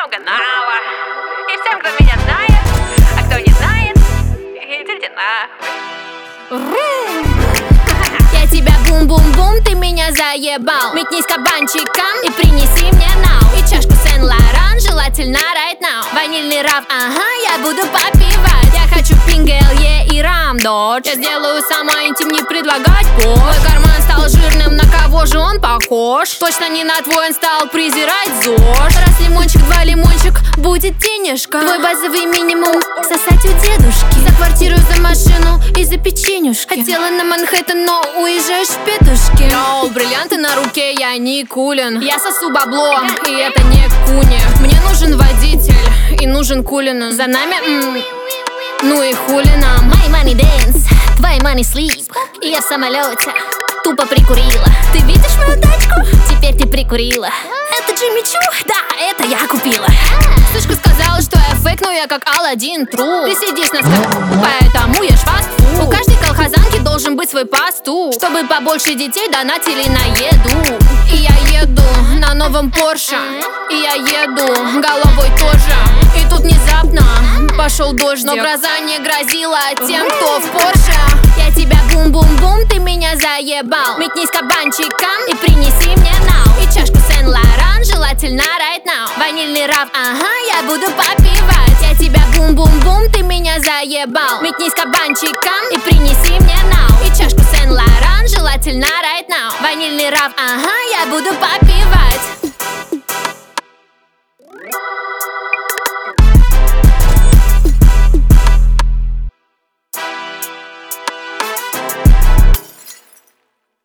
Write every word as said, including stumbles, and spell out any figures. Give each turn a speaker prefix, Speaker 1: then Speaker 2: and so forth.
Speaker 1: всем канала. И всем, кто меня знает, а кто не знает, идите нахуй.
Speaker 2: Я тебя бум-бум-бум, ты меня заебал. Метнись кабанчиком и принеси мне нау. И чашку Сен-Лоран, желательно right now. Ванильный раф, ага, я буду попивать. Я хочу пингелье и рамдодж. Я сделаю сама интим, не предлагать пош. Мой карман стал жирным, на кого же он похож? Точно не на твой, он стал презирать ЗОЖ. Раз лимончик, два лимончик, будет денежка. Твой базовый минимум сосать у дедушки. За квартиру, за машину и за печенюшки. Хотела на Манхэттен, но уезжаешь в петушки. Йоу, бриллианты на руке, я не кулин. Я сосу бабло, и это не куни. Мне нужен водитель и нужен кулин. За нами, м- ну и хули нам.
Speaker 3: My money dance, твои money sleep. И я в самолете тупо прикурила. Ты видишь мою тачку? Теперь ты прикурила. Это Джимми Чу? Да, это я купила.
Speaker 2: Сучка сказала, что я фейк, но я как Аладдин тру. Ты сидишь на скале, поэтому ешь фастфуд. У каждой колхозанки должен быть свой пастух, чтобы побольше детей донатили на еду. И я еду на новом Порше, и я еду головой тоже. И тут внезапно пошел дождь, но гроза не грозила тем, кто в Порше. Я тебя бум-бум-бум, ты меня заебал. Метнись кабанчиком и принеси мне нау. И чашку Сен-Лоран, желательно right now. Ванильный раф, ага, я буду попивать. Я тебя бум-бум-бум, ты меня заебал. Метнись кабанчиком и принеси мне нау. И чашку Сен-Лоран, желательно right now. Ванильный раф, ага, я буду попивать.